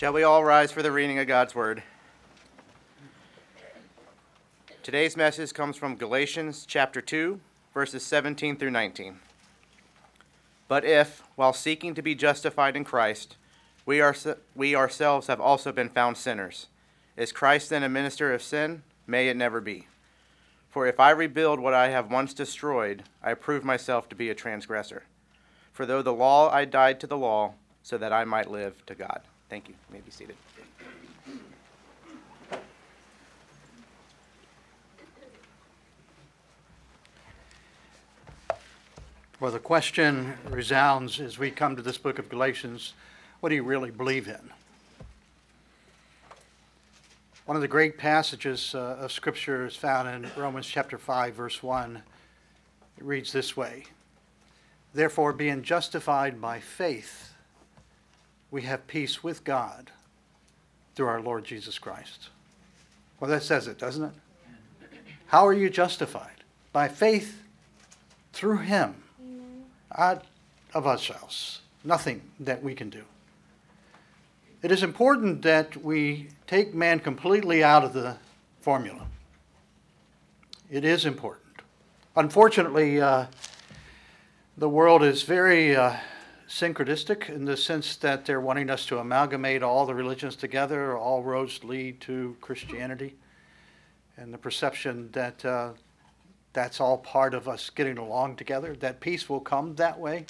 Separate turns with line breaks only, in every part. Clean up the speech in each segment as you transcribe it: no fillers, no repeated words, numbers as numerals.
Shall we all rise for the reading of God's Word? Today's message comes from Galatians chapter 2, verses 17 through 19. But if, while seeking to be justified in Christ, we ourselves have also been found sinners, is Christ then a minister of sin? May it never be. For if I rebuild what I have once destroyed, I prove myself to be a transgressor. For though the law, I died to the law, so that I might live to God. Thank you. You may be seated.
Well, the question resounds as we come to this book of Galatians, what do you really believe in? One of the great passages of Scripture is found in Romans chapter 5, verse 1. It reads this way: Therefore, being justified by faith, we have peace with God through our Lord Jesus Christ. Well, that says it, doesn't it? How are you justified? By faith through Him, not of ourselves. Nothing that we can do. It is important that we take man completely out of the formula. It is important. Unfortunately, the world is very syncretistic in the sense that they're wanting us to amalgamate all the religions together. All roads lead to Christianity. And the perception that that's all part of us getting along together, that peace will come that way.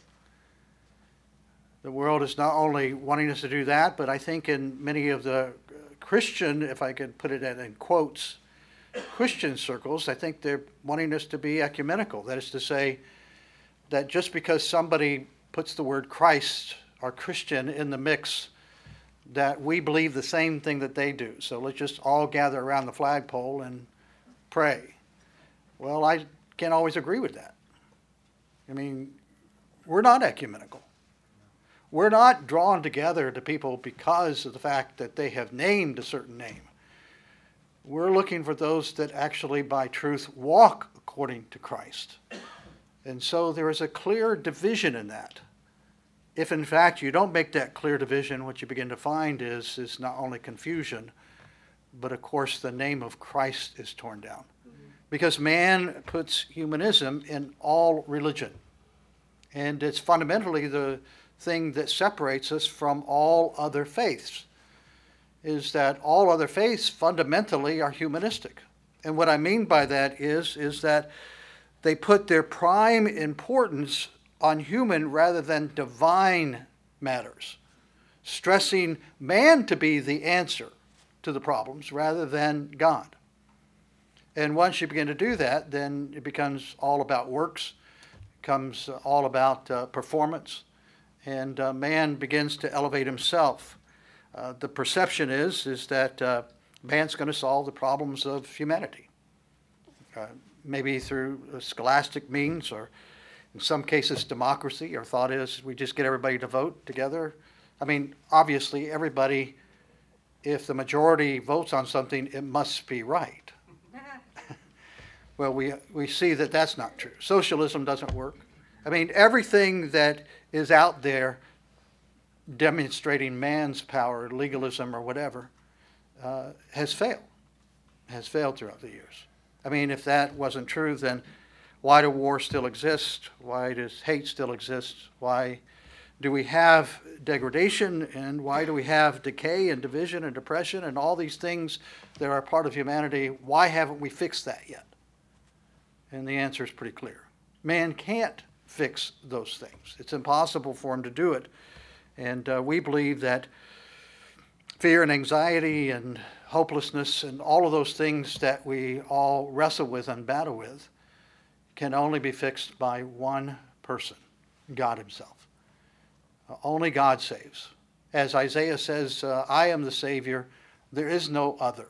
The world is not only wanting us to do that, but I think in many of the Christian, if I could put it in quotes, Christian circles, I think they're wanting us to be ecumenical. That is to say that just because somebody puts the word Christ or Christian in the mix, that we believe the same thing that they do. So let's just all gather around the flagpole and pray. Well, I can't always agree with that. I mean, we're not ecumenical. We're not drawn together to people because of the fact that they have named a certain name. We're looking for those that actually, by truth, walk according to Christ. And so there is a clear division in that. If, in fact, you don't make that clear division, what you begin to find is not only confusion, but, of course, the name of Christ is torn down. Because man puts humanism in all religion. And it's fundamentally the thing that separates us from all other faiths, is that all other faiths fundamentally are humanistic. And what I mean by that is that they put their prime importance on human rather than divine matters, stressing man to be the answer to the problems rather than God. And once you begin to do that, then it becomes all about works, becomes all about performance, and man begins to elevate himself. The perception is that man's going to solve the problems of humanity, maybe through scholastic means or in some cases democracy. Our thought is we just get everybody to vote together. I mean, obviously everybody, if the majority votes on something, it must be right. Well, we see that that's not true. Socialism doesn't work. I mean, everything that is out there demonstrating man's power, legalism or whatever, has failed throughout the years. I mean, if that wasn't true, then why do wars still exist? Why does hate still exist? Why do we have degradation? And why do we have decay and division and depression and all these things that are part of humanity? Why haven't we fixed that yet? And the answer is pretty clear. Man can't fix those things. It's impossible for him to do it. And we believe that fear and anxiety and hopelessness and all of those things that we all wrestle with and battle with can only be fixed by one person, God Himself. Only God saves. As Isaiah says, I am the Savior. There is no other.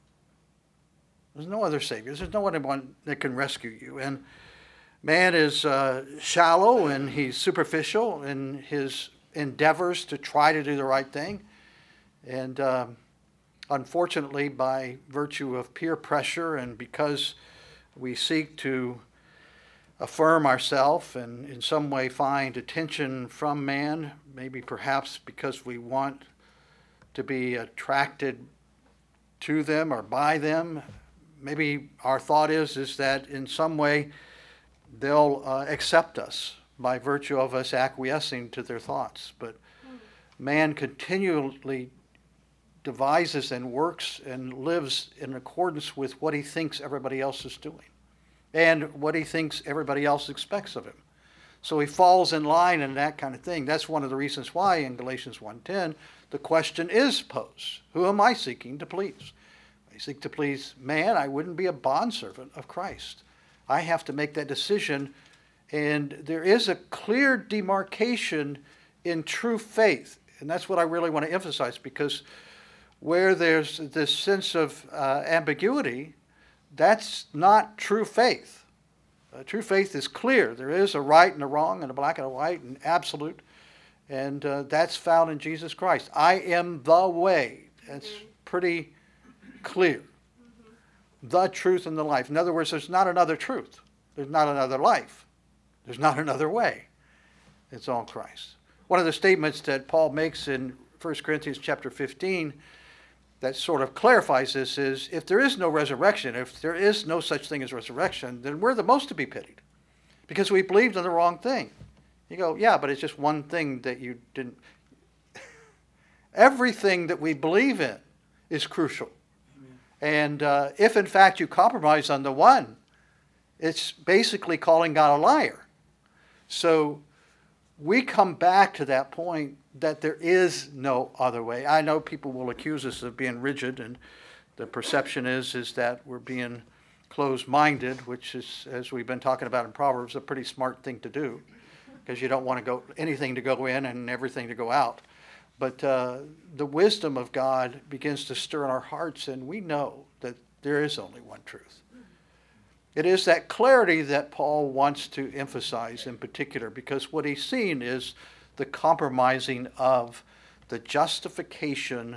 There's no other Savior. There's no one that can rescue you. And man is shallow and he's superficial in his endeavors to try to do the right thing. And unfortunately, by virtue of peer pressure and because we seek to affirm ourselves and in some way find attention from man, maybe perhaps because we want to be attracted to them or by them. Maybe our thought is that in some way they'll accept us by virtue of us acquiescing to their thoughts. But man continually devises and works and lives in accordance with what he thinks everybody else is doing and what he thinks everybody else expects of him. So he falls in line and that kind of thing. That's one of the reasons why in Galatians 1:10 the question is posed. Who am I seeking to please? I seek to please man, I wouldn't be a bondservant of Christ. I have to make that decision, and there is a clear demarcation in true faith. And that's what I really want to emphasize, because where there's this sense of ambiguity, that's not true faith. True faith is clear. There is a right and a wrong and a black and a white and absolute, and that's found in Jesus Christ. I am the way. That's pretty clear. The truth and the life. In other words, there's not another truth. There's not another life. There's not another way. It's all Christ. One of the statements that Paul makes in 1 Corinthians chapter 15 that sort of clarifies this is, if there is no resurrection, if there is no such thing as resurrection, then we're the most to be pitied because we believed in the wrong thing. You go, yeah, but it's just one thing that you didn't. Everything that we believe in is crucial. And if in fact you compromise on the one, it's basically calling God a liar. So we come back to that point that there is no other way. I know people will accuse us of being rigid, and the perception is that we're being closed-minded, which is, as we've been talking about in Proverbs, a pretty smart thing to do, because you don't want anything to go in and everything to go out. But the wisdom of God begins to stir in our hearts, and we know that there is only one truth. It is that clarity that Paul wants to emphasize in particular, because what he's seen is the compromising of the justification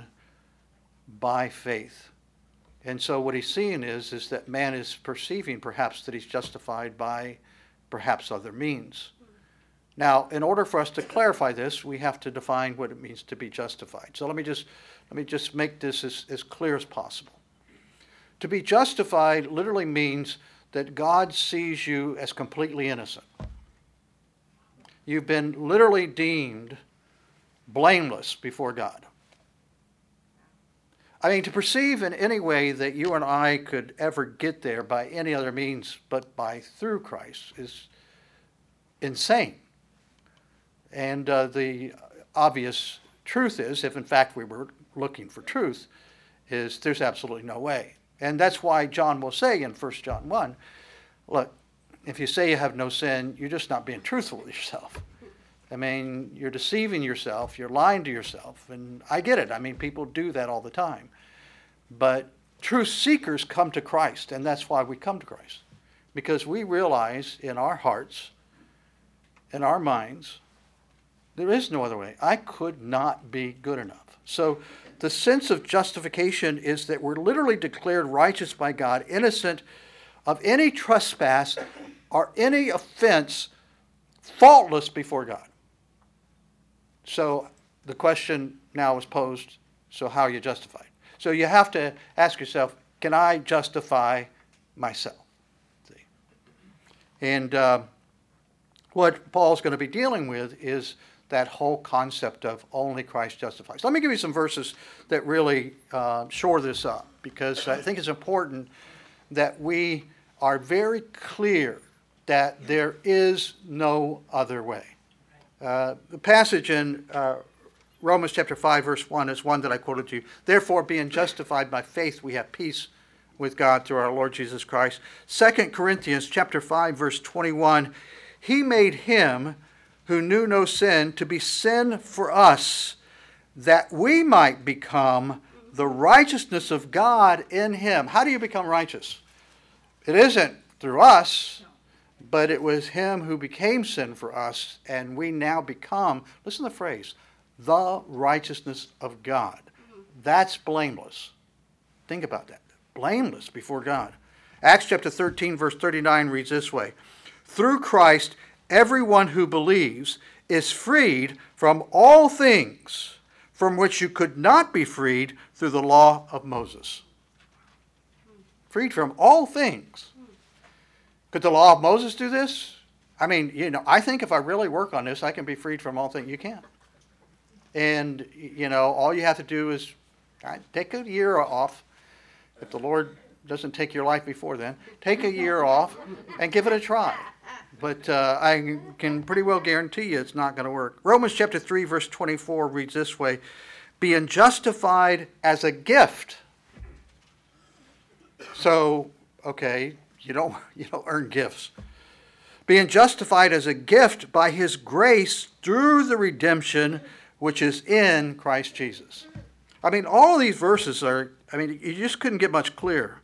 by faith. And so what he's seeing is that man is perceiving perhaps that he's justified by perhaps other means. Now, in order for us to clarify this, we have to define what it means to be justified. So let me just make this as clear as possible. To be justified literally means that God sees you as completely innocent. You've been literally deemed blameless before God. I mean, to perceive in any way that you and I could ever get there by any other means but through Christ is insane. And the obvious truth is, if in fact we were looking for truth, is there's absolutely no way. And that's why John will say in 1 John 1, look, if you say you have no sin, you're just not being truthful with yourself. I mean, you're deceiving yourself, you're lying to yourself, and I get it. I mean, people do that all the time. But truth seekers come to Christ, and that's why we come to Christ. Because we realize in our hearts, in our minds, there is no other way. I could not be good enough. So the sense of justification is that we're literally declared righteous by God, innocent of any trespass or any offense, faultless before God. So the question now is posed, so how are you justified? So you have to ask yourself, can I justify myself? See? And what Paul's going to be dealing with is that whole concept of only Christ justifies. Let me give you some verses that really shore this up, because I think it's important that we are very clear that there is no other way. The passage in Romans chapter 5, verse 1 is one that I quoted to you. Therefore, being justified by faith, we have peace with God through our Lord Jesus Christ. 2 Corinthians chapter 5, verse 21, he made him who knew no sin to be sin for us, that we might become the righteousness of God in him. How do you become righteous? It isn't through us, but it was him who became sin for us, and we now become, listen to the phrase, the righteousness of God. That's blameless. Think about that. Blameless before God. Acts chapter 13, verse 39 reads this way, through Christ, everyone who believes is freed from all things from which you could not be freed through the law of Moses. Freed from all things. Could the law of Moses do this? I mean, I think if I really work on this, I can be freed from all things. You can't. And, all you have to do is take a year off. If the Lord doesn't take your life before then, take a year off and give it a try. But I can pretty well guarantee you it's not going to work. Romans chapter 3, verse 24 reads this way, being justified as a gift. So, okay, you don't earn gifts. Being justified as a gift by his grace through the redemption which is in Christ Jesus. I mean, all of these verses you just couldn't get much clearer.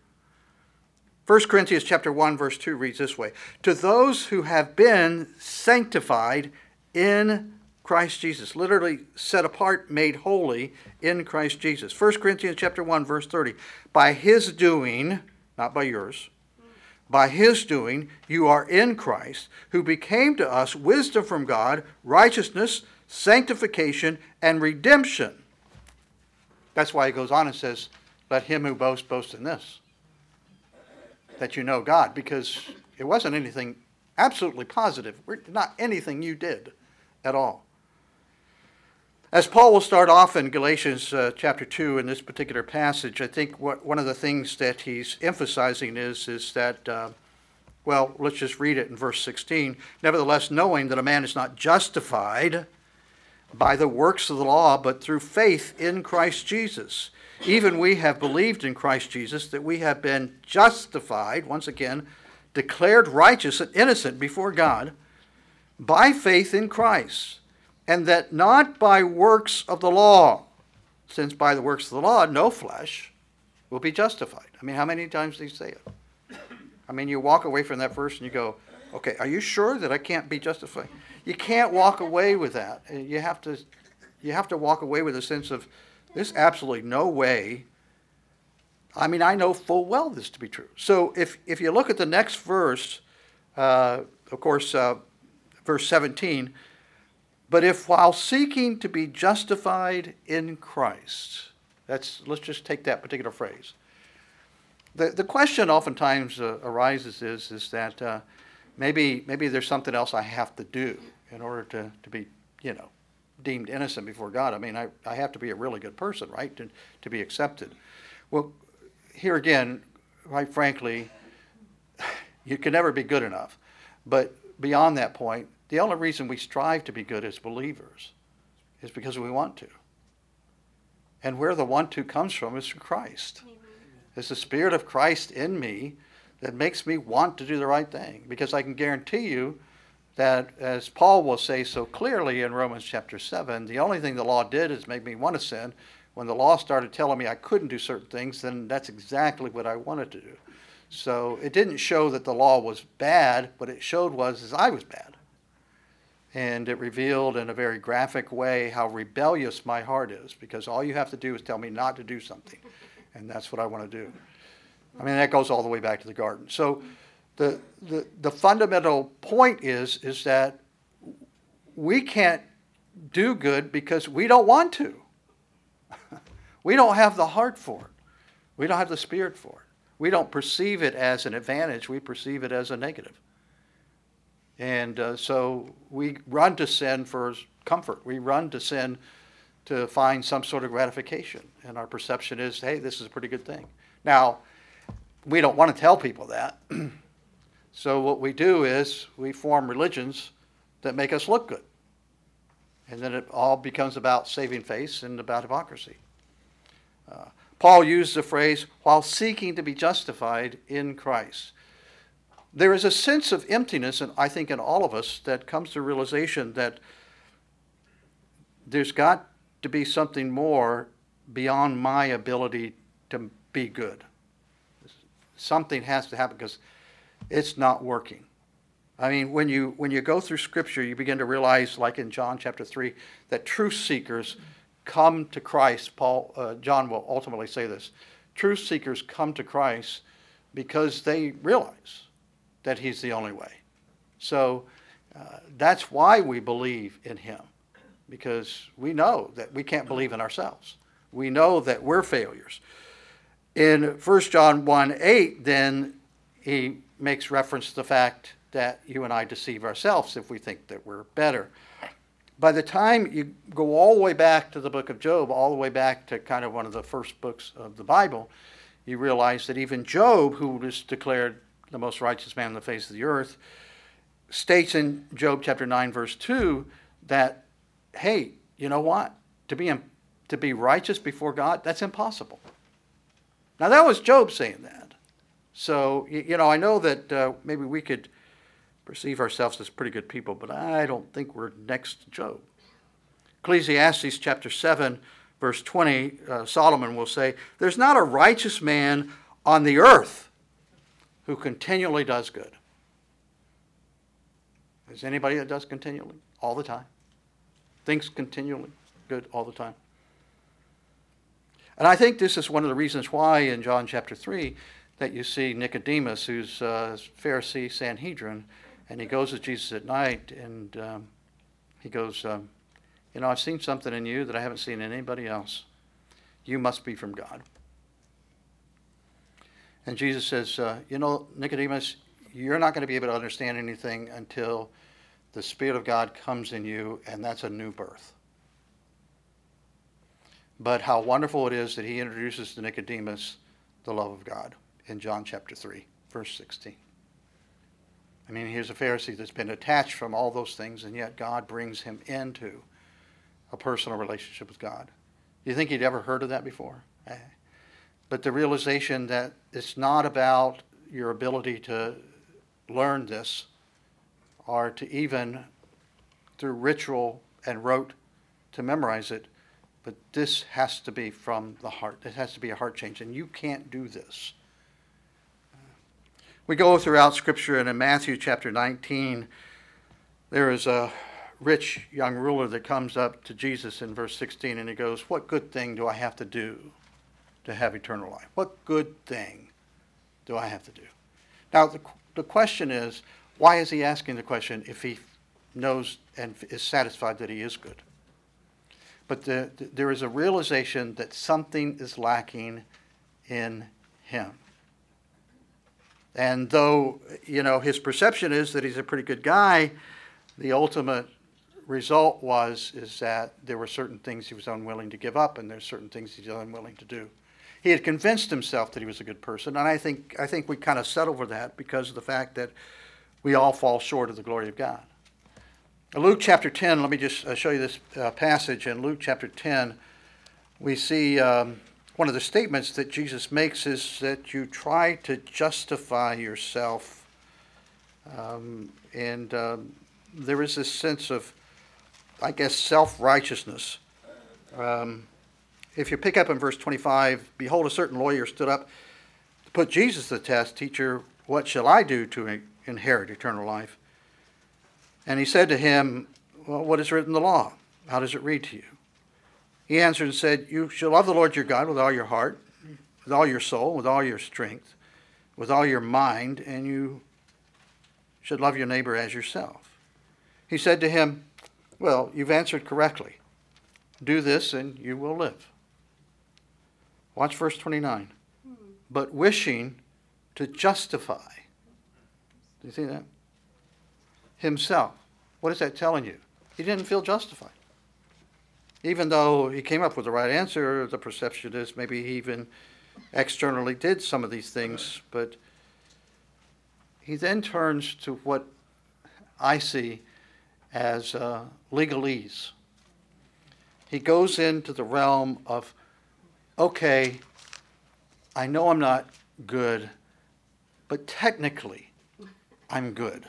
1 Corinthians chapter 1, verse 2 reads this way, to those who have been sanctified in Christ Jesus, literally set apart, made holy in Christ Jesus. 1 Corinthians chapter 1, verse 30, by his doing, not by yours, by his doing, you are in Christ, who became to us wisdom from God, righteousness, sanctification, and redemption. That's why he goes on and says, let him who boasts, boast in this, that you know God, because it wasn't anything absolutely positive, not anything you did at all. As Paul will start off in Galatians chapter 2 in this particular passage, I think one of the things that he's emphasizing is that, let's just read it in verse 16. Nevertheless, knowing that a man is not justified by the works of the law, but through faith in Christ Jesus. Even we have believed in Christ Jesus, that we have been justified, once again, declared righteous and innocent before God, by faith in Christ, and that not by works of the law, since by the works of the law no flesh will be justified. I mean, how many times do you say it? I mean, you walk away from that verse and you go, okay, are you sure that I can't be justified? You can't walk away with that. You have to walk away with a sense of, there's absolutely no way. I mean, I know full well this to be true. So if you look at the next verse, of course, verse 17, but if while seeking to be justified in Christ, let's just take that particular phrase. The question oftentimes arises is that maybe there's something else I have to do in order to be, deemed innocent before God. I mean, I have to be a really good person, right, to be accepted. Well, here again, quite frankly, you can never be good enough. But beyond that point, the only reason we strive to be good as believers is because we want to. And where the want to comes from is from Christ. Amen. It's the Spirit of Christ in me that makes me want to do the right thing. Because I can guarantee you that, as Paul will say so clearly in Romans chapter 7, the only thing the law did is make me want to sin. When the law started telling me I couldn't do certain things, then that's exactly what I wanted to do. So it didn't show that the law was bad. What it showed was I was bad. And it revealed in a very graphic way how rebellious my heart is, because all you have to do is tell me not to do something. And that's what I want to do. I mean, that goes all the way back to the garden. So the fundamental point is that we can't do good because we don't want to. We don't have the heart for it. We don't have the spirit for it. We don't perceive it as an advantage. We perceive it as a negative. And so we run to sin for comfort. We run to sin to find some sort of gratification. And our perception is, hey, this is a pretty good thing. Now, we don't want to tell people that. So what we do is we form religions that make us look good. And then it all becomes about saving face and about hypocrisy. Paul used the phrase, while seeking to be justified in Christ. There is a sense of emptiness, and I think in all of us, that comes to realization that there's got to be something more beyond my ability to be good. Something has to happen because it's not working. I mean, when you go through Scripture, you begin to realize, like in John chapter 3, that truth seekers come to Christ. John will ultimately say this. Truth seekers come to Christ because they realize that he's the only way. So that's why we believe in him. because we know that we can't believe in ourselves. We know that we're failures. In 1 John 1:8, then he makes reference to the fact that you and I deceive ourselves if we think that we're better. By the time you go all the way back to the book of Job, all the way back to kind of one of the first books of the Bible, you realize that even Job, who was declared the most righteous man on the face of the earth, states in Job chapter 9, verse 2, that, hey, you know what? To be righteous before God, that's impossible. Now, that was Job saying that. So, I know that maybe we could perceive ourselves as pretty good people, but I don't think we're next to Job. Ecclesiastes chapter 7, verse 20, Solomon will say, there's not a righteous man on the earth who continually does good. Is anybody that does continually? All the time. Thinks continually good all the time. And I think this is one of the reasons why in John chapter 3 that you see Nicodemus, who's a Pharisee Sanhedrin, and he goes to Jesus at night and he goes, I've seen something in you that I haven't seen in anybody else. You must be from God. And Jesus says, Nicodemus, you're not going to be able to understand anything until the Spirit of God comes in you, and that's a new birth. But how wonderful it is that he introduces to Nicodemus the love of God in John chapter 3, verse 16. I mean, here's a Pharisee that's been detached from all those things, and yet God brings him into a personal relationship with God. Do you think he'd ever heard of that before? But the realization that it's not about your ability to learn this or to even through ritual and rote to memorize it, but this has to be from the heart. It has to be a heart change, and you can't do this. We go throughout Scripture, and in Matthew chapter 19, there is a rich young ruler that comes up to Jesus in verse 16, and he goes, what good thing do I have to do to have eternal life? What good thing do I have to do? Now, the question is, why is he asking the question if he knows and is satisfied that he is good? But there is a realization that something is lacking in him. And though, his perception is that he's a pretty good guy, the ultimate result is that there were certain things he was unwilling to give up, and there's certain things he's unwilling to do. He had convinced himself that he was a good person, and I think we kind of settle for that because of the fact that we all fall short of the glory of God. In Luke chapter 10, let me just show you this passage. In Luke chapter 10, we see one of the statements that Jesus makes is that you try to justify yourself, and there is this sense of, I guess, self-righteousness. If you pick up in verse 25, behold, a certain lawyer stood up to put Jesus to the test. Teacher, what shall I do to inherit eternal life? And he said to him, well, what is written in the law? How does it read to you? He answered and said, you shall love the Lord your God with all your heart, with all your soul, with all your strength, with all your mind, and you should love your neighbor as yourself. He said to him, well, you've answered correctly. Do this and you will live. Watch verse 29. But wishing to justify. Do you see that? Himself. What is that telling you? He didn't feel justified. Even though he came up with the right answer, the perception is maybe he even externally did some of these things, but he then turns to what I see as legalese. He goes into the realm of, okay, I know I'm not good, but technically I'm good.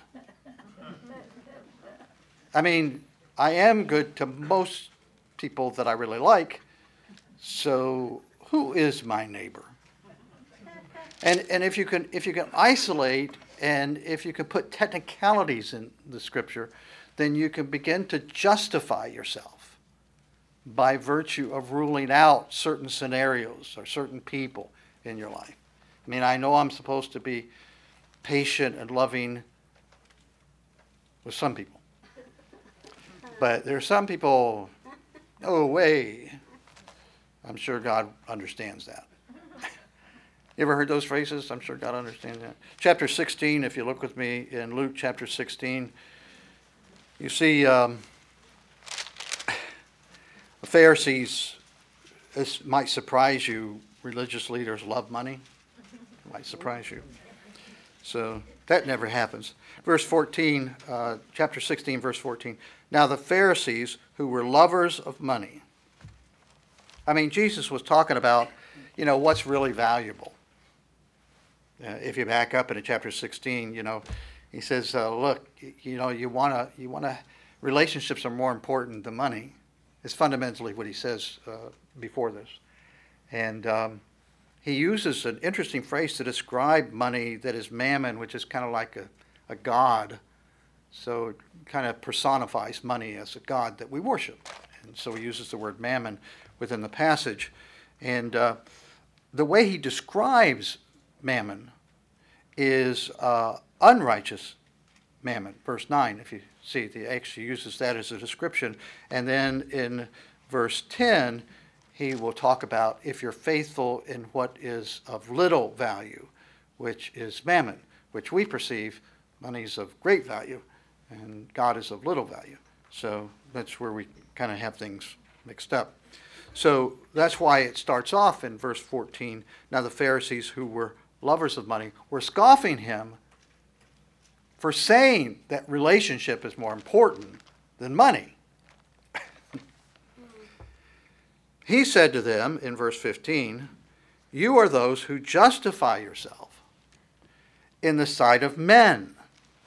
I mean, I am good to most people that I really like, so who is my neighbor? And if you can isolate and if you can put technicalities in the Scripture, then you can begin to justify yourself by virtue of ruling out certain scenarios or certain people in your life. I mean, I know I'm supposed to be patient and loving with some people. But there are some people, no way. I'm sure God understands that. You ever heard those phrases? I'm sure God understands that. Chapter 16, if you look with me in Luke chapter 16, you see the Pharisees. This might surprise you. Religious leaders love money. It might surprise you. So that never happens. Verse 14, chapter 16, verse 14. Now the Pharisees, who were lovers of money. I mean, Jesus was talking about, what's really valuable. If you back up into chapter 16, he says, look, you want to, relationships are more important than money. It's fundamentally what he says before this. And he uses an interesting phrase to describe money that is mammon, which is kind of like a god. So it kind of personifies money as a god that we worship. And so he uses the word mammon within the passage. And the way he describes mammon is unrighteous mammon. Verse 9, if you see, he actually uses that as a description. And then in verse 10, he will talk about if you're faithful in what is of little value, which is mammon, which we perceive money is of great value, and God is of little value. So that's where we kind of have things mixed up. So that's why it starts off in verse 14. Now the Pharisees, who were lovers of money, were scoffing him for saying that relationship is more important than money. He said to them in verse 15, you are those who justify yourself in the sight of men.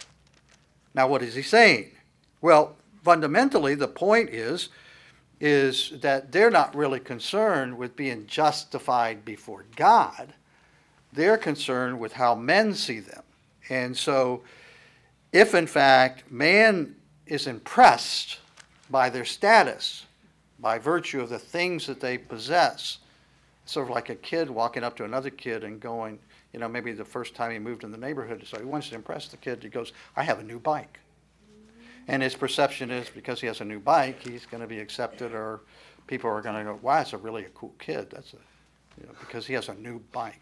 Now what is he saying? Well, fundamentally the point is that they're not really concerned with being justified before God. They're concerned with how men see them. And so if in fact man is impressed by their status, by virtue of the things that they possess, sort of like a kid walking up to another kid and going, maybe the first time he moved in the neighborhood, so he wants to impress the kid, he goes, I have a new bike. And his perception is because he has a new bike, he's going to be accepted, or people are going to go, wow, that's really a cool kid. Because he has a new bike.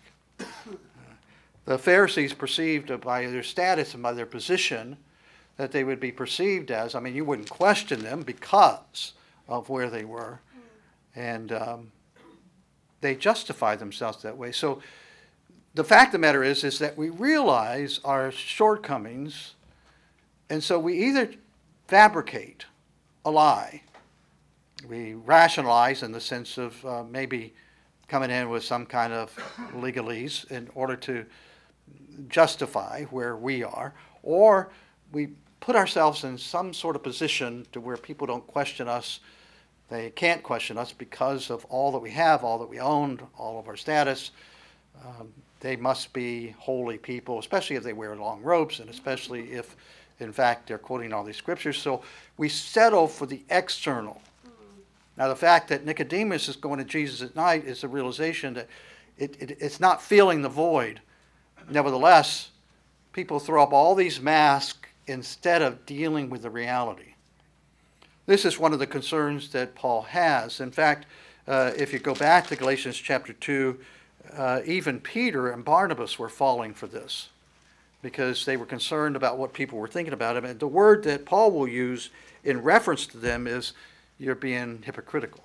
The Pharisees perceived by their status and by their position that they would be perceived as, you wouldn't question them because of where they were. And they justify themselves that way. So the fact of the matter is that we realize our shortcomings, and so we either fabricate a lie, we rationalize in the sense of maybe coming in with some kind of legalese in order to justify where we are, or we put ourselves in some sort of position to where people don't question us. They can't question us because of all that we have, all that we own, all of our status. They must be holy people, especially if they wear long robes, and especially if, in fact, they're quoting all these scriptures. So we settle for the external. Now, the fact that Nicodemus is going to Jesus at night is a realization that it's not filling the void. Nevertheless, people throw up all these masks instead of dealing with the reality. This is one of the concerns that Paul has. In fact, if you go back to Galatians chapter 2, even Peter and Barnabas were falling for this because they were concerned about what people were thinking about him. And the word that Paul will use in reference to them is, you're being hypocritical.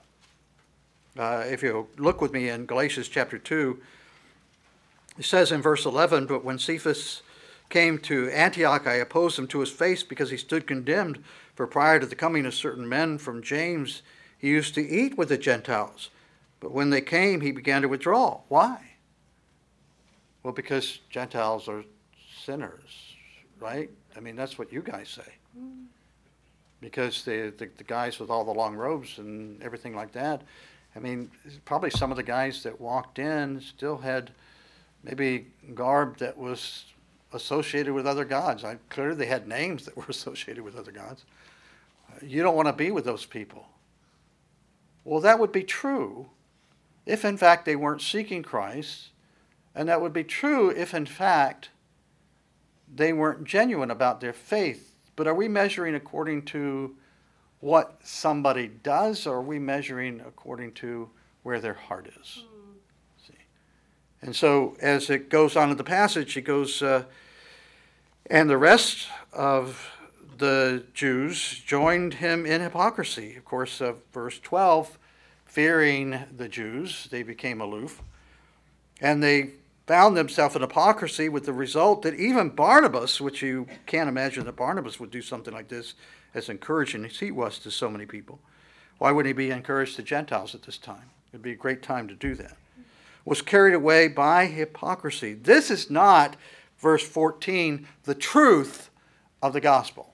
If you look with me in Galatians chapter 2, it says in verse 11, but when Cephas came to Antioch, I opposed him to his face because he stood condemned. For prior to the coming of certain men from James, he used to eat with the Gentiles. But when they came, he began to withdraw. Why? Well, because Gentiles are sinners, right? That's what you guys say. Because the guys with all the long robes and everything like that, probably some of the guys that walked in still had maybe garb that was associated with other gods. Clearly they had names that were associated with other gods. You don't want to be with those people. Well, that would be true if in fact they weren't seeking Christ, and that would be true if in fact they weren't genuine about their faith. But are we measuring according to what somebody does, or are we measuring according to where their heart is? See? And so as it goes on in the passage, it goes, and the rest of the Jews joined him in hypocrisy. Of course, verse 12, fearing the Jews, they became aloof. And they found themselves in hypocrisy, with the result that even Barnabas, which you can't imagine that Barnabas would do something like this as encouraging as he was to so many people. Why wouldn't he be encouraged to Gentiles at this time? It'd be a great time to do that. Was carried away by hypocrisy. This is not, verse 14, the truth of the gospel.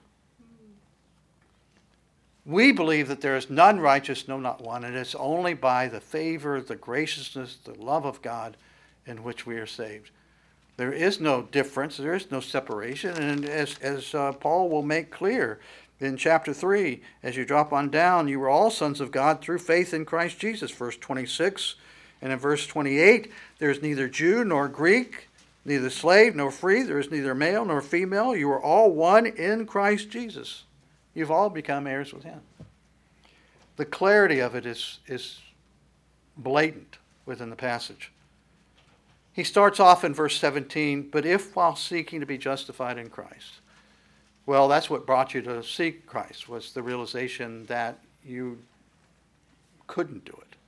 We believe that there is none righteous, no, not one, and it's only by the favor, the graciousness, the love of God in which we are saved. There is no difference, there is no separation, and as Paul will make clear in chapter 3, as you drop on down, you were all sons of God through faith in Christ Jesus, verse 26. And in verse 28, there is neither Jew nor Greek, neither slave nor free, there is neither male nor female. You are all one in Christ Jesus. You've all become heirs with him. The clarity of it is blatant within the passage. He starts off in verse 17, but if while seeking to be justified in Christ. Well, that's what brought you to seek Christ, was the realization that you couldn't do it.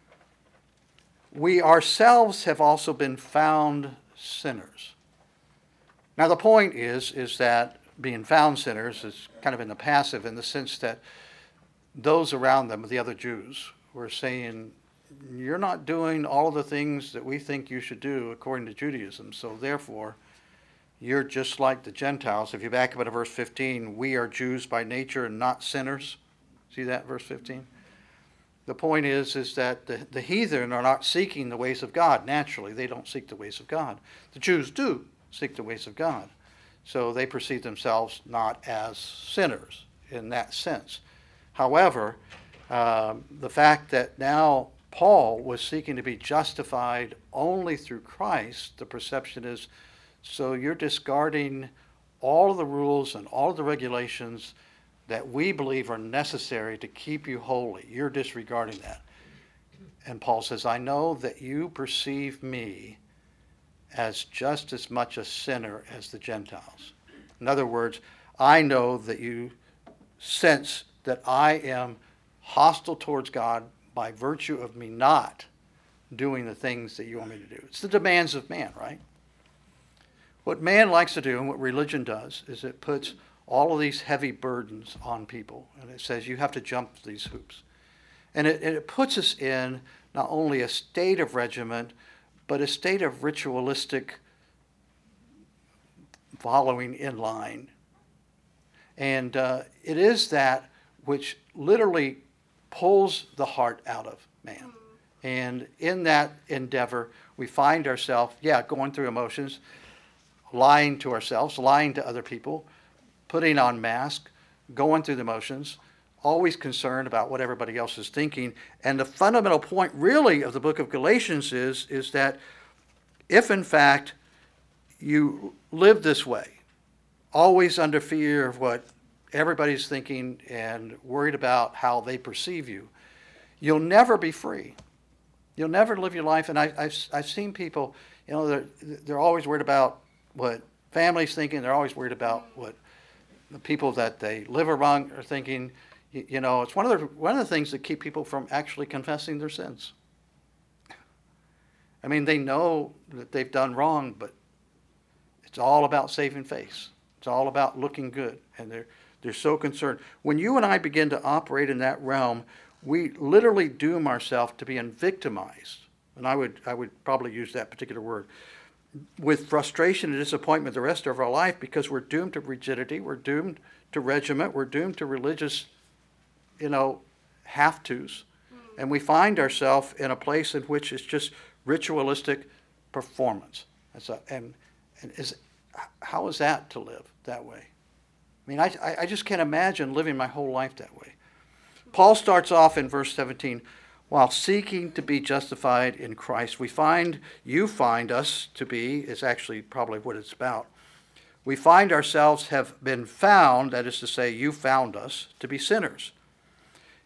We ourselves have also been found sinners. Now the point is that being found sinners is kind of in the passive, in the sense that those around them, the other Jews, were saying, you're not doing all of the things that we think you should do according to Judaism, so therefore you're just like the Gentiles. If you back up to verse 15, we are Jews by nature and not sinners. See that, verse 15? The point is that the heathen are not seeking the ways of God. Naturally, they don't seek the ways of God. The Jews do seek the ways of God. So they perceive themselves not as sinners in that sense. However, the fact that now Paul was seeking to be justified only through Christ, the perception is, so you're discarding all of the rules and all of the regulations that we believe are necessary to keep you holy. You're disregarding that. And Paul says, I know that you perceive me as just as much a sinner as the Gentiles. In other words, I know that you sense that I am hostile towards God by virtue of me not doing the things that you want me to do. It's the demands of man, right? What man likes to do, and what religion does, is it puts all of these heavy burdens on people. And it says you have to jump these hoops. And it puts us in not only a state of regiment, but a state of ritualistic following in line. And it is that which literally pulls the heart out of man. And in that endeavor, we find ourselves, going through emotions, lying to ourselves, lying to other people, putting on masks, going through the motions, always concerned about what everybody else is thinking. And the fundamental point really of the book of Galatians is that if in fact you live this way, always under fear of what everybody's thinking and worried about how they perceive you, you'll never be free. You'll never live your life. And I've seen people, they're always worried about what families thinking. They're always worried about what the people that they live around are thinking. It's one of the things that keep people from actually confessing their sins. I mean, they know that they've done wrong, but it's all about saving face. It's all about looking good, and they're so concerned. When you and I begin to operate in that realm, we literally doom ourselves to being victimized. And I would probably use that particular word. With frustration and disappointment the rest of our life, because we're doomed to rigidity, we're doomed to regiment, we're doomed to religious, have-tos. And we find ourselves in a place in which it's just ritualistic performance. How is that to live that way? I mean, I just can't imagine living my whole life that way. Paul starts off in verse 17, while seeking to be justified in Christ. You find us to be, is actually probably what it's about. We find ourselves have been found, that is to say, you found us to be sinners.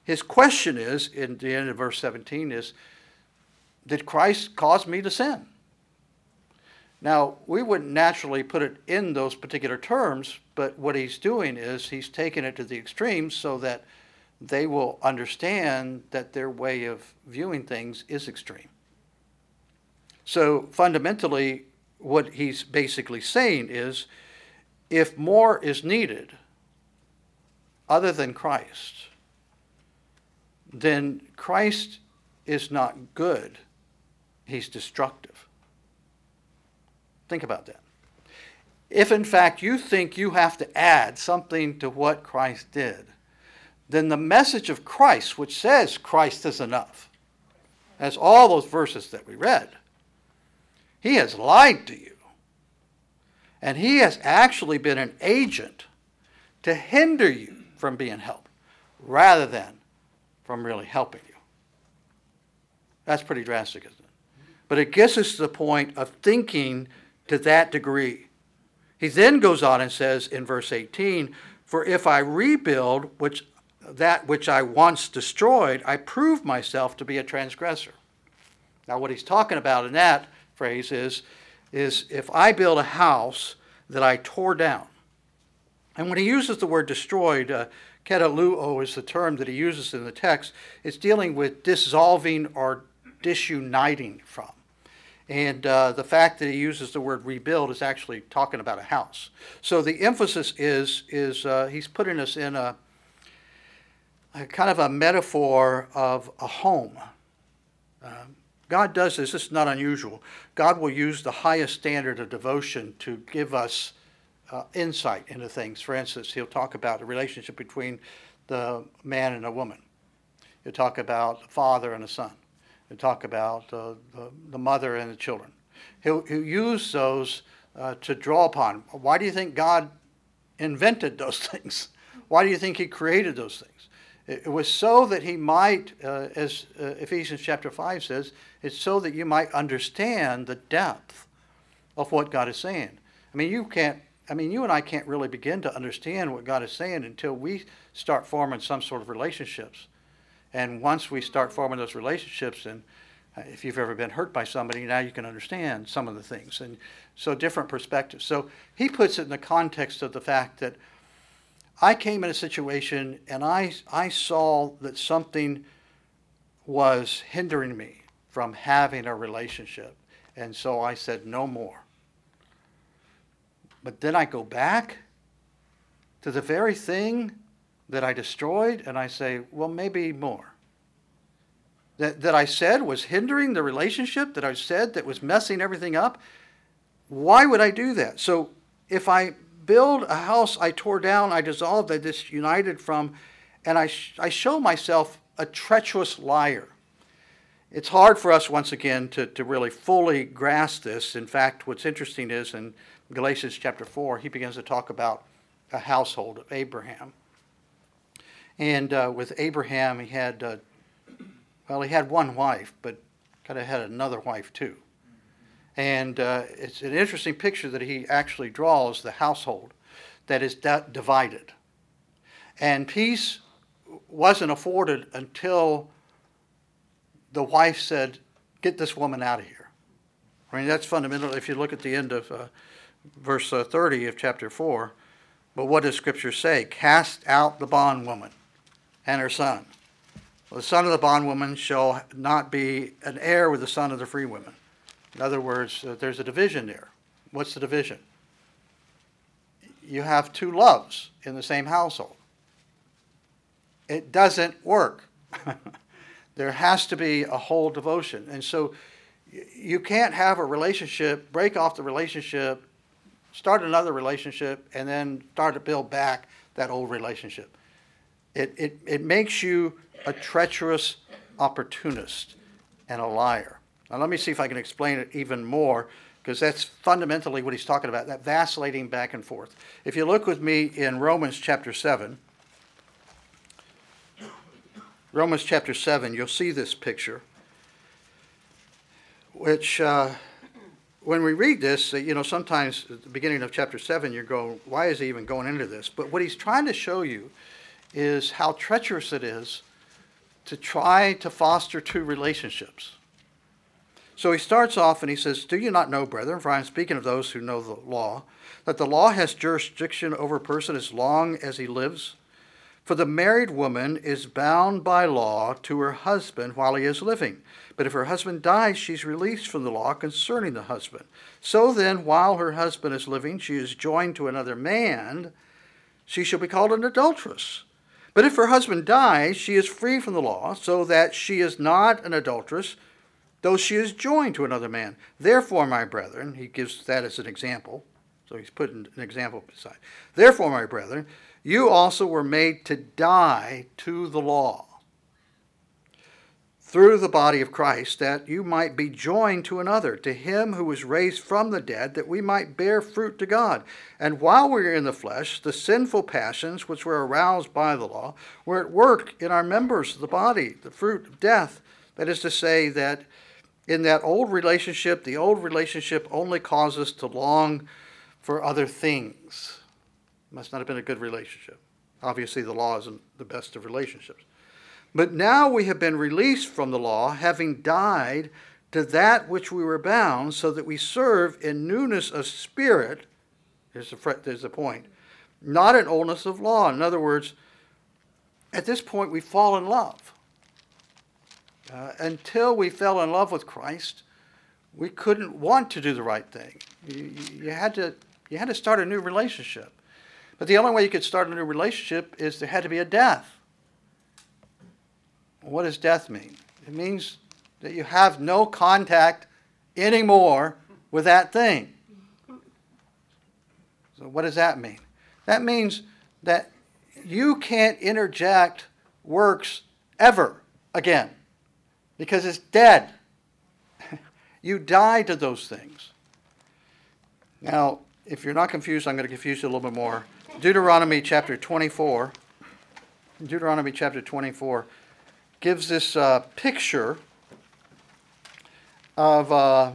his question is, in the end of verse 17, is, did Christ cause me to sin? Now, we wouldn't naturally put it in those particular terms, but what he's doing is he's taking it to the extremes so that they will understand that their way of viewing things is extreme. So fundamentally, what he's basically saying is, if more is needed other than Christ, then Christ is not good. He's destructive. Think about that. If in fact you think you have to add something to what Christ did, then the message of Christ, which says Christ is enough, as all those verses that we read, he has lied to you. And he has actually been an agent to hinder you from being helped, rather than from really helping you. That's pretty drastic, isn't it? But it gets us to the point of thinking to that degree. He then goes on and says in verse 18, "For if I rebuild that which I once destroyed, I prove myself to be a transgressor." Now what he's talking about in that phrase is if I build a house that I tore down. And when he uses the word destroyed, ketaluo is the term that he uses in the text. It's dealing with dissolving or disuniting from. And the fact that he uses the word rebuild is actually talking about a house. So the emphasis is he's putting us in a kind of a metaphor of a home. God does this. This is not unusual. God will use the highest standard of devotion to give us insight into things. For instance, he'll talk about the relationship between the man and a woman. He'll talk about the father and a son. He'll talk about the mother and the children. He'll use those to draw upon. Why do you think God invented those things? Why do you think he created those things? It was so that he might, as Ephesians chapter 5 says, it's so that you might understand the depth of what God is saying. You and I can't really begin to understand what God is saying until we start forming some sort of relationships. And once we start forming those relationships, and if you've ever been hurt by somebody, now you can understand some of the things. And so different perspectives. So he puts it in the context of the fact that I came in a situation and I saw that something was hindering me from having a relationship. And so I said, no more. But then I go back to the very thing that I destroyed and I say, well, maybe more. That I said was hindering the relationship, that I said that was messing everything up. Why would I do that? So if I build a house I tore down, I dissolved, I disunited from, and I show myself a treacherous liar. It's hard for us, once again, to really fully grasp this. In fact, what's interesting is in Galatians chapter 4, he begins to talk about a household of Abraham. And with Abraham, he had one wife, but kind of had another wife too. And it's an interesting picture that he actually draws, the household that is divided. And peace wasn't afforded until the wife said, get this woman out of here. That's fundamental. If you look at the end of verse 30 of chapter 4, but what does Scripture say? Cast out the bondwoman and her son. Well, the son of the bondwoman shall not be an heir with the son of the free woman. In other words, there's a division there. What's the division? You have two loves in the same household. It doesn't work. There has to be a whole devotion. And so you can't have a relationship, break off the relationship, start another relationship, and then start to build back that old relationship. It makes you a treacherous opportunist and a liar. Now let me see if I can explain it even more, because that's fundamentally what he's talking about, that vacillating back and forth. If you look with me in Romans chapter 7, you'll see this picture, which when we read this, sometimes at the beginning of chapter 7, you're going, why is he even going into this? But what he's trying to show you is how treacherous it is to try to foster two relationships. So he starts off and he says, "Do you not know, brethren, for I am speaking of those who know the law, that the law has jurisdiction over a person as long as he lives? For the married woman is bound by law to her husband while he is living. But if her husband dies, she's released from the law concerning the husband. So then, while her husband is living, she is joined to another man, she shall be called an adulteress. But if her husband dies, she is free from the law, so that she is not an adulteress, though she is joined to another man. Therefore, my brethren," he gives that as an example, so he's putting an example beside. "Therefore, my brethren, you also were made to die to the law through the body of Christ, that you might be joined to another, to him who was raised from the dead, that we might bear fruit to God. And while we were in the flesh, the sinful passions which were aroused by the law were at work in our members of the body, the fruit of death." That is to say that in that old relationship, the old relationship only caused us to long for other things. It must not have been a good relationship. Obviously, the law isn't the best of relationships. But now we have been released from the law, having died to that which we were bound, so that we serve in newness of spirit. There's the point. Not in oldness of law. In other words, at this point we fall in love. Until we fell in love with Christ, we couldn't want to do the right thing. You had to start a new relationship. But the only way you could start a new relationship is there had to be a death. What does death mean? It means that you have no contact anymore with that thing. So what does that mean? That means that you can't interject works ever again, because it's dead. You die to those things. Now, if you're not confused, I'm going to confuse you a little bit more. Deuteronomy chapter 24. Deuteronomy chapter 24 gives this picture of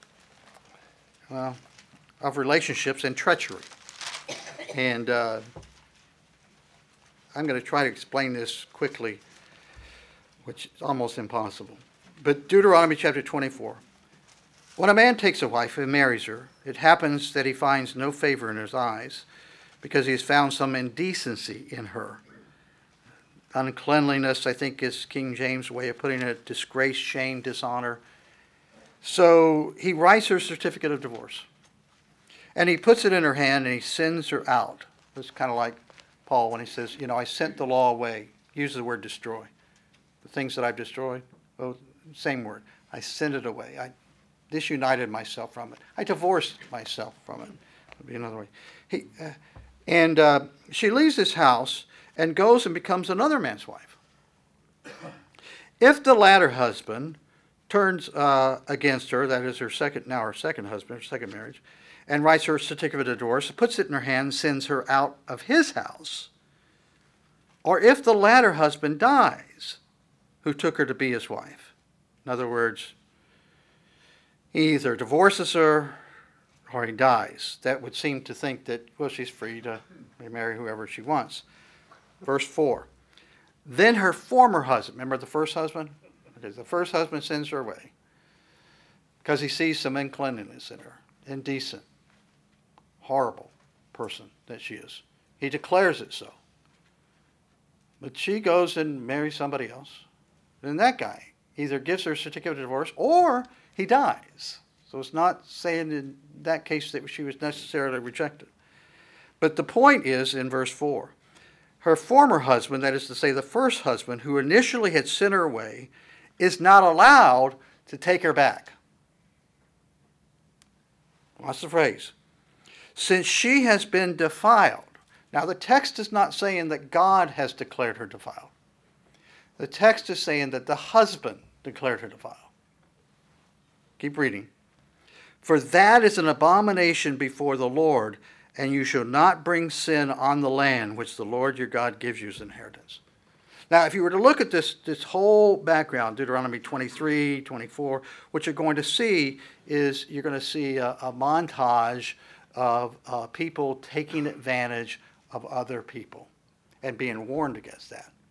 relationships and treachery. And I'm going to try to explain this quickly, which is almost impossible. But Deuteronomy chapter 24. "When a man takes a wife and marries her, it happens that he finds no favor in his eyes, because he has found some indecency in her." Uncleanliness, I think, is King James' way of putting it: disgrace, shame, dishonor. So he writes her a certificate of divorce. And he puts it in her hand and he sends her out. It's kind of like Paul when he says, I sent the law away. He uses the word destroy. The things that I've destroyed, same word. I sent it away. I disunited myself from it. I divorced myself from it. Would be another way. She leaves his house and goes and becomes another man's wife. If the latter husband turns against her, that is her second husband, her second marriage, and writes her a certificate of divorce, puts it in her hand, sends her out of his house, or if the latter husband dies, who took her to be his wife. In other words, he either divorces her or he dies. That would seem to think that, she's free to marry whoever she wants. Verse 4. Then her former husband, remember the first husband? Okay, the first husband sends her away because he sees some uncleanliness in her, indecent, horrible person that she is. He declares it so. But she goes and marries somebody else. Then that guy either gives her a certificate of divorce or he dies. So it's not saying in that case that she was necessarily rejected. But the point is in verse 4. Her former husband, that is to say the first husband, who initially had sent her away, is not allowed to take her back. What's the phrase? Since she has been defiled. Now the text is not saying that God has declared her defiled. The text is saying that the husband declared her defiled. Keep reading. For that is an abomination before the Lord, and you shall not bring sin on the land which the Lord your God gives you as inheritance. Now, if you were to look at this whole background, Deuteronomy 23, 24, what you're going to see is you're going to see a montage of people taking advantage of other people and being warned against that.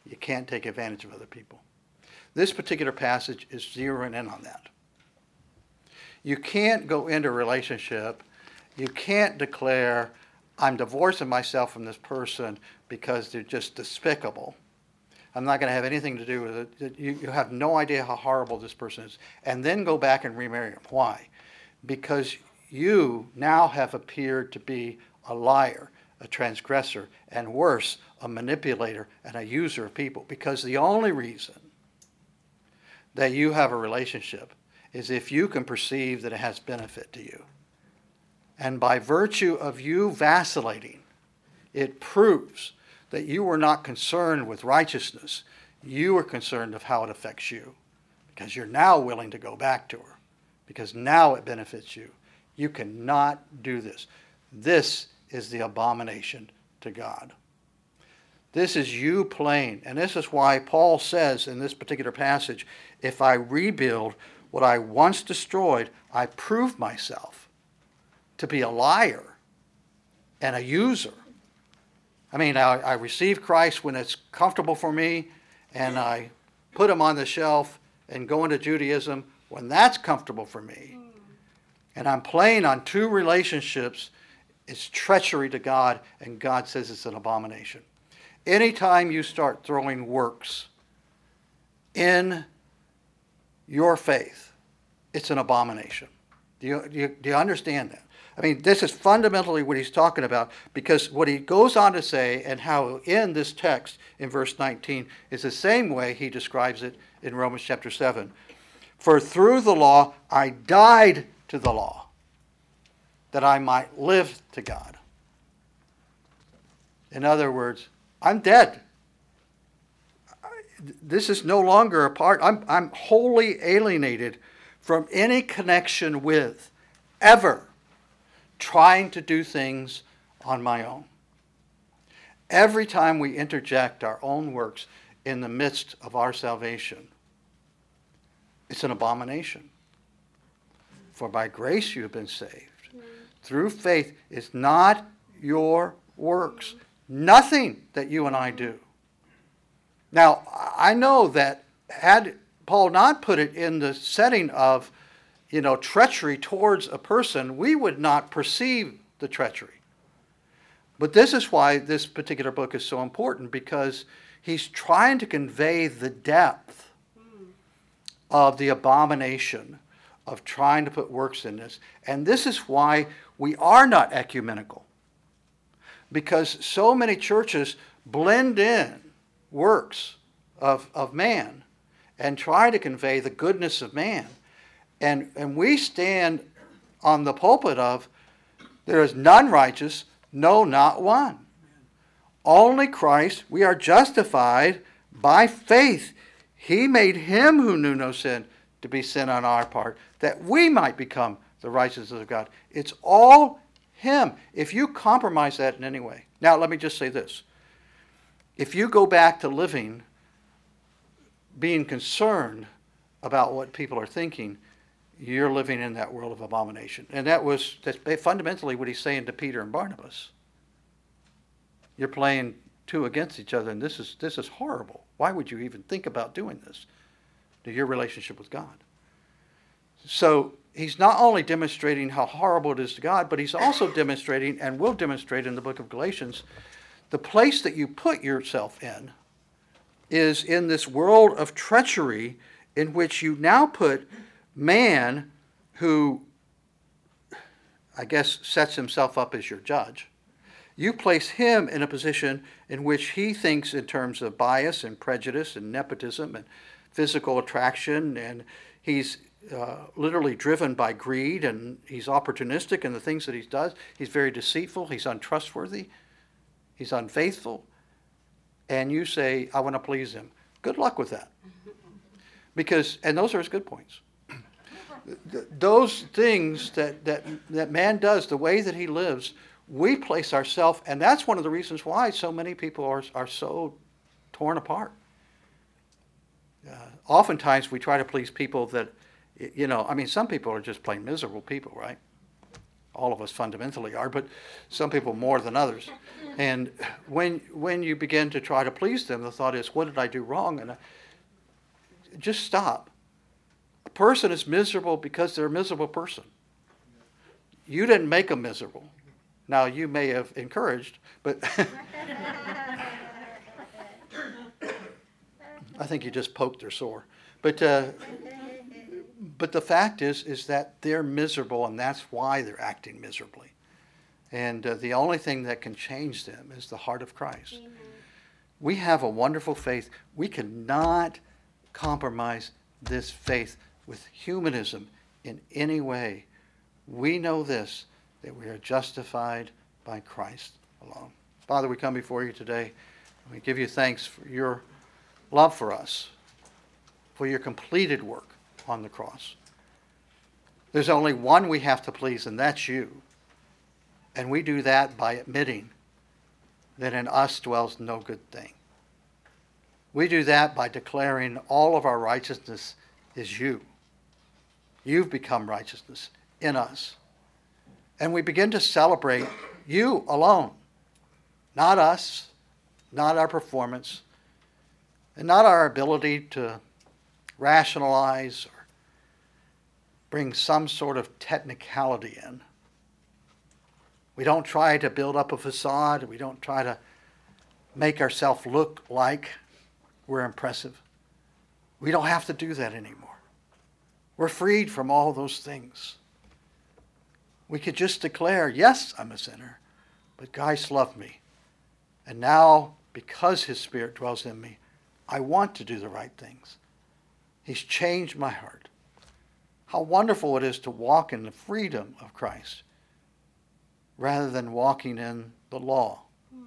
you can't take advantage of other people. This particular passage is zeroing in on that. You can't go into a relationship, you can't declare, I'm divorcing myself from this person because they're just despicable. I'm not going to have anything to do with it. You have no idea how horrible this person is. And then go back and remarry him. Why? Because you now have appeared to be a liar, a transgressor, and worse, a manipulator and a user of people. Because the only reason that you have a relationship is if you can perceive that it has benefit to you. And by virtue of you vacillating, it proves that you were not concerned with righteousness. You were concerned of how it affects you. Because you're now willing to go back to her. Because now it benefits you. You cannot do this. This is the abomination to God. This is you playing. And this is why Paul says in this particular passage, if I rebuild what I once destroyed, I prove myself to be a liar and a user. I mean, I receive Christ when it's comfortable for me, and I put him on the shelf and go into Judaism when that's comfortable for me. And I'm playing on two relationships. It's treachery to God, and God says it's an abomination. Anytime you start throwing works in your faith, it's an abomination. Do you understand that? I mean, this is fundamentally what he's talking about, because what he goes on to say, and how in this text in verse 19, is the same way he describes it in Romans chapter 7. For through the law I died to the law, that I might live to God. In other words, I'm dead. This is no longer a part. I'm wholly alienated from any connection with, ever, trying to do things on my own. Every time we interject our own works in the midst of our salvation, it's an abomination. For by grace you have been saved. Through faith. It's not your works. Nothing that you and I do. Now, I know that had Paul not put it in the setting of, treachery towards a person, we would not perceive the treachery. But this is why this particular book is so important, because he's trying to convey the depth of the abomination of trying to put works in this. And this is why we are not ecumenical. Because so many churches blend in works of man and try to convey the goodness of man. And we stand on the pulpit of, there is none righteous, no, not one. Only Christ, we are justified by faith. He made him who knew no sin to be sin on our part, that we might become the righteousness of God. It's all him. If you compromise that in any way. Now, let me just say this. If you go back to living being concerned about what people are thinking, you're living in that world of abomination. And that's fundamentally what he's saying to Peter and Barnabas. You're playing two against each other, and this is horrible. Why would you even think about doing this to your relationship with God? So he's not only demonstrating how horrible it is to God, but he's also demonstrating, and will demonstrate in the book of Galatians, the place that you put yourself in is in this world of treachery in which you now put man, who I guess sets himself up as your judge. You place him in a position in which he thinks in terms of bias and prejudice and nepotism and physical attraction, and he's literally driven by greed, and he's opportunistic in the things that he does. He's very deceitful. He's untrustworthy. He's unfaithful. And you say, I want to please him. Good luck with that. And those are his good points. Those things that man does, the way that he lives, we place ourselves, and that's one of the reasons why so many people are so torn apart. Oftentimes we try to please people that, some people are just plain miserable people, right? All of us fundamentally are, but some people more than others. And when you begin to try to please them, the thought is, what did I do wrong? And just stop. A person is miserable because they're a miserable person. You didn't make them miserable. Now, you may have encouraged, but I think you just poked their sore. But the fact is that they're miserable, and that's why they're acting miserably. And the only thing that can change them is the heart of Christ. Amen. We have a wonderful faith. We cannot compromise this faith with humanism in any way. We know this, that we are justified by Christ alone. Father, we come before you today, and we give you thanks for your love for us, for your completed work on the cross. There's only one we have to please, and that's you. And we do that by admitting that in us dwells no good thing. We do that by declaring all of our righteousness is you. You've become righteousness in us. And we begin to celebrate you alone, not us, not our performance, and not our ability to rationalize or bring some sort of technicality in. We don't try to build up a facade. We don't try to make ourselves look like we're impressive. We don't have to do that anymore. We're freed from all those things. We could just declare, yes, I'm a sinner, but Christ loved me. And now, because his Spirit dwells in me, I want to do the right things. He's changed my heart. How wonderful it is to walk in the freedom of Christ rather than walking in the law.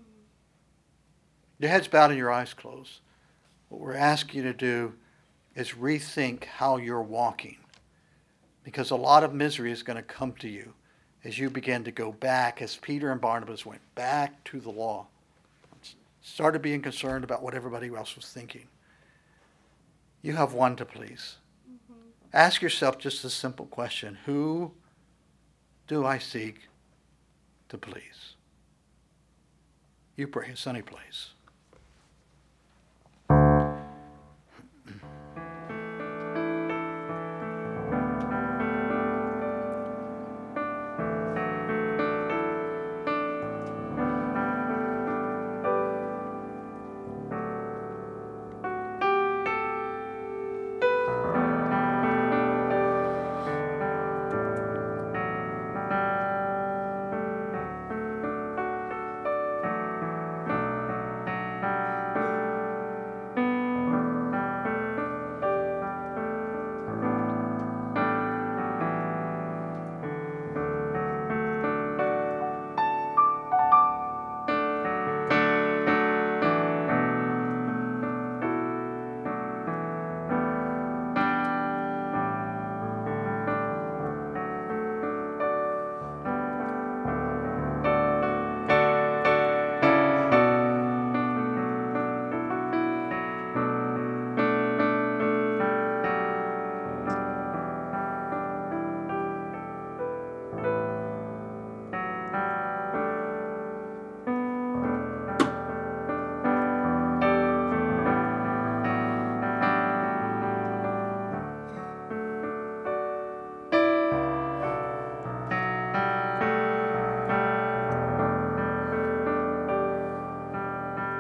Your head's bowed and your eyes closed. What we're asking you to do is rethink how you're walking, because a lot of misery is going to come to you as you begin to go back, as Peter and Barnabas went back to the law. Started being concerned about what everybody else was thinking. You have one to please. Mm-hmm. Ask yourself just a simple question. Who do I seek to please? You pray. Sonny plays.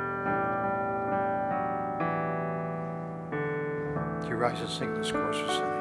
Rise and sing this chorus, Sonny.